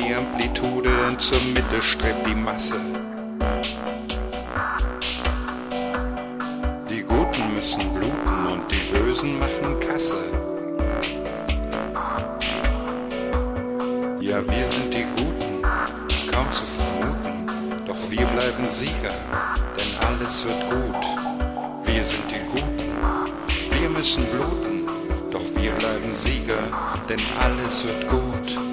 die Amplitude, denn zur Mitte strebt die Masse. Die Guten müssen bluten und die Bösen machen Kasse. Ja, wir sind die Guten, kaum zu vermuten, doch wir bleiben Sieger, denn alles wird gut. Wir sind die Guten, wir müssen bluten, doch wir bleiben Sieger, denn alles wird gut.